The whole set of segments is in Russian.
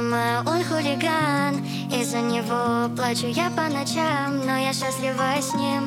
Мама, он хулиган, из-за него плачу я по ночам, но я счастлива с ним.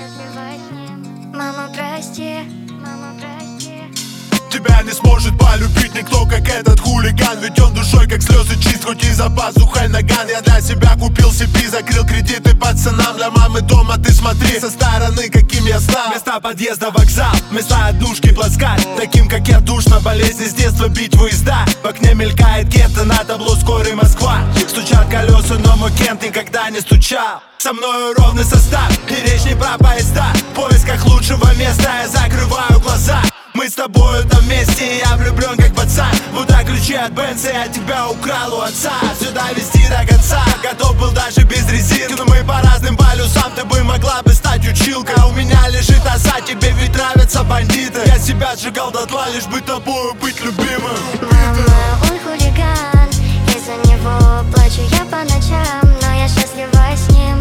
Мама, прости, мама, прости. Тебя не сможет полюбить никто, как этот хулиган. Ведь он душой, как слезы, чист, хоть и за пазухой наган. Я для себя купил CP, закрыл кредиты пацанам. Для мамы дома ты смотри со стороны, каким я стал. Места подъезда, вокзал, места однушки, плацкарт. Таким, как я, душно, болезни с детства бить выезда. В окне мелькает гетто, на табло скорый Москва. Стучат колеса, но мой Кент никогда не стучал. Со мною ровный состав, и речь не про поезда. В поисках лучшего места я закрываю глаза. Мы с тобою там вместе, я влюблен как пацан. Вот так ключи от Бенца, я тебя украл у отца. Сюда везти до конца, готов был даже без резинки. Но мы по разным полюсам, ты бы могла бы стать училкой. А у меня лежит оса, тебе ведь нравятся бандиты. Я себя сжигал дотла, лишь бы тобою быть любимым. Мама, он хулиган, из-за него плачу я по ночам, но я счастлива с ним.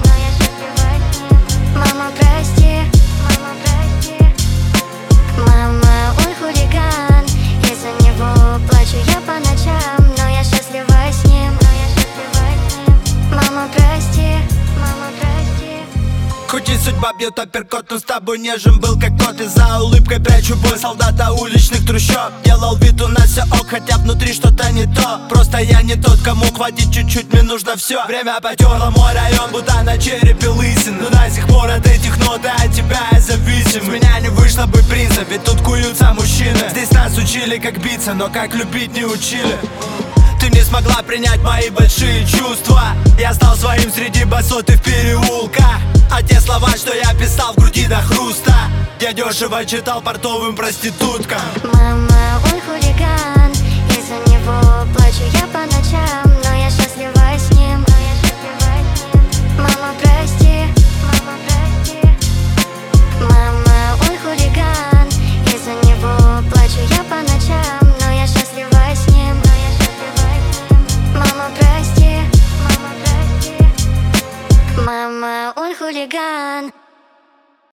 Мама, прости, мама, прости. Мама, он хулиган, из-за него плачу я по ночам, но я счастлива с ним. Мама, прости, мама, прости. Хоть и судьба бьет апперкот, но с тобой нежен был как кот. И за улыбкой прячу бой солдата уличных трущоб. Делал вид, у нас все ок, хотя внутри что-то не то. Просто я не тот, кому хватит чуть-чуть, мне нужно все. Время потерло мой район, будто на черепе лысин. Но до сих пор от этих нот и от тебя я зависим. С меня не вышло бы принца, ведь тут куются мужчины. Здесь нас учили как биться, но как любить не учили. Ты не смогла принять мои большие чувства. Я стал своим среди босот и в переулках. А те слова, что я писал в груди до хруста, я дешево читал портовым проституткам. Мама, он хулиган, из-за него плачу я по ночам, но я счастлива с ним. Мама, прости, мама, прости. Мама, он хулиган, из-за него плачу я по ночам, но я счастлива с ним. Мама, прости, мама, прости. Мама, он хулиган.